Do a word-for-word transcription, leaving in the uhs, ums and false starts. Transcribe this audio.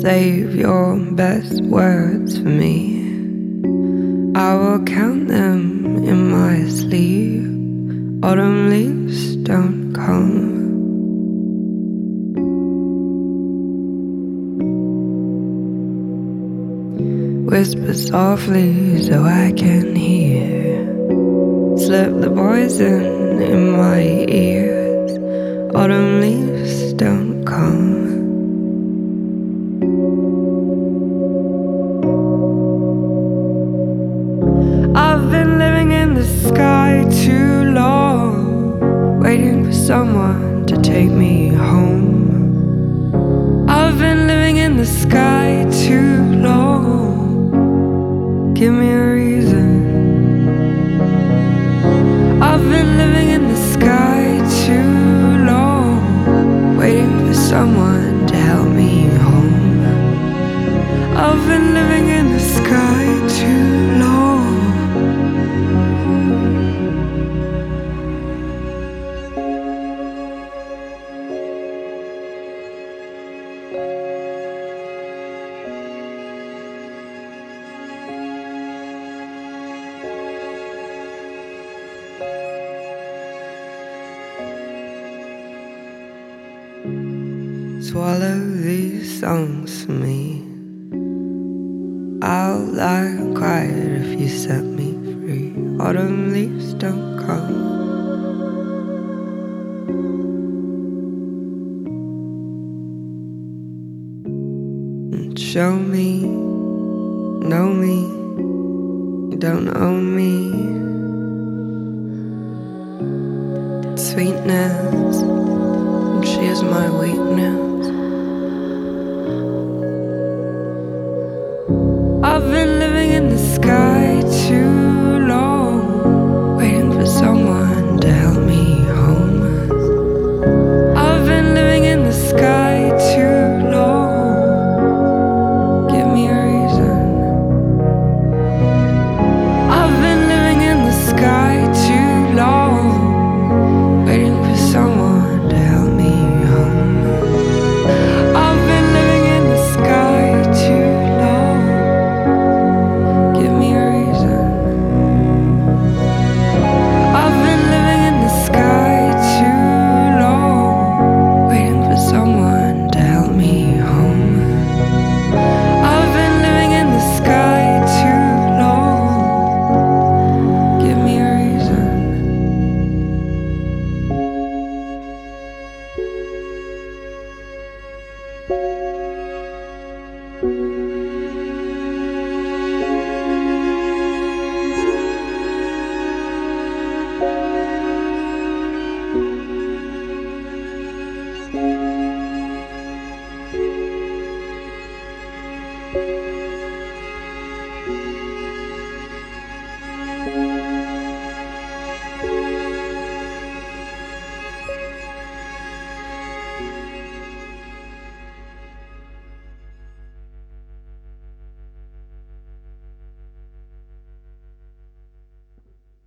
save your best words for me. I will count them in my sleep. Autumn leaves don't come. Whisper softly so I can hear. Slip the poison in my ears. Autumn leaves don't come. I've been living in the sky too long, waiting for someone to take me home. I've been living in the sky too long. Give me a reason. I've been living in the sky too long, waiting for someone to help me home. I've been living in the sky too long. Swallow these songs for me. I'll lie quiet if you set me free. Autumn leaves don't come. And show me, know me, you don't own me. Sweetness, and she is my weakness. I've been